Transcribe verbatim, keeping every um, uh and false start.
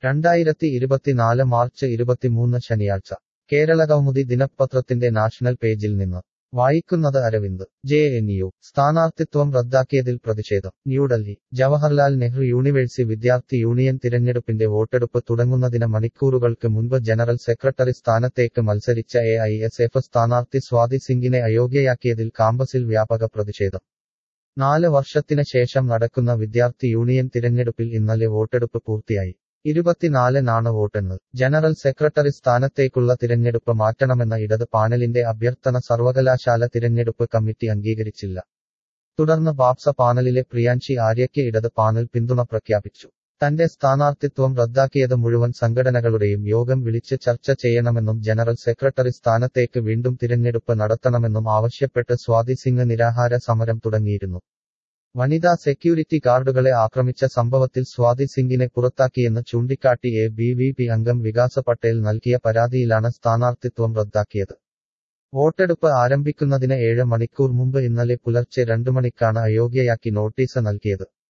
രണ്ടായിരത്തി ഇരുപത്തിനാല് മാർച്ച് ഇരുപത്തിമൂന്ന് ശനിയാഴ്ച കേരളകൗമുദി ദിനപത്രത്തിന്റെ നാഷണൽ പേജിൽ നിന്ന് വായിക്കുന്നത് അരവിന്ദ്. ജെ എൻ യു സ്ഥാനാർത്ഥിത്വം റദ്ദാക്കിയതിൽ പ്രതിഷേധം. ന്യൂഡൽഹി ജവഹർലാൽ നെഹ്റു യൂണിവേഴ്സിറ്റി വിദ്യാർത്ഥി യൂണിയൻ തിരഞ്ഞെടുപ്പിന്റെ വോട്ടെടുപ്പ് തുടങ്ങുന്നതിന് മണിക്കൂറുകൾക്ക് മുൻപ് ജനറൽ സെക്രട്ടറി സ്ഥാനത്തേക്ക് മത്സരിച്ച എ ഐ എസ് എഫ് സ്ഥാനാർത്ഥി സ്വാതി സിംഗിനെ അയോഗ്യയാക്കിയതിൽ കാമ്പസിൽ വ്യാപക പ്രതിഷേധം. നാല് വർഷത്തിന് ശേഷം നടക്കുന്ന വിദ്യാർത്ഥി യൂണിയൻ തിരഞ്ഞെടുപ്പിൽ ഇന്നലെ വോട്ടെടുപ്പ് പൂർത്തിയായി. ഇരുപത്തിനാലിനാണ് വോട്ടെണ്ണൽ. ജനറൽ സെക്രട്ടറി സ്ഥാനത്തേക്കുള്ള തിരഞ്ഞെടുപ്പ് മാറ്റണമെന്ന ഇടത് പാനലിന്റെ അഭ്യർത്ഥന സർവകലാശാല തിരഞ്ഞെടുപ്പ് കമ്മിറ്റി അംഗീകരിച്ചില്ല. തുടർന്ന് ബാപ്സ പാനലിലെ പ്രിയാൻഷി ആര്യയ്ക്ക് ഇടത് പാനൽ പിന്തുണ പ്രഖ്യാപിച്ചു. തന്റെ സ്ഥാനാർത്ഥിത്വം റദ്ദാക്കിയത് മുഴുവൻ സംഘടനകളുടെയും യോഗം വിളിച്ച് ചർച്ച ചെയ്യണമെന്നും ജനറൽ സെക്രട്ടറി സ്ഥാനത്തേക്ക് വീണ്ടും തിരഞ്ഞെടുപ്പ് നടത്തണമെന്നും ആവശ്യപ്പെട്ട് സ്വാതി സിംഗ് നിരാഹാര സമരം തുടങ്ങിയിരുന്നു. വനിതാ സെക്യൂരിറ്റി ഗാർഡുകളെ ആക്രമിച്ച സംഭവത്തിൽ സ്വാതി സിംഗിനെ പുറത്താക്കിയെന്ന് ചൂണ്ടിക്കാട്ടി എ ബി വി പി അംഗം വികാസ് പട്ടേൽ നൽകിയ പരാതിയിലാണ് സ്ഥാനാർത്ഥിത്വം റദ്ദാക്കിയത്. വോട്ടെടുപ്പ് ആരംഭിക്കുന്നതിന് ഏഴ് മണിക്കൂർ മുമ്പ് ഇന്നലെ പുലർച്ചെ രണ്ടു മണിക്കാണ് അയോഗ്യയാക്കി നോട്ടീസ് നൽകിയത്.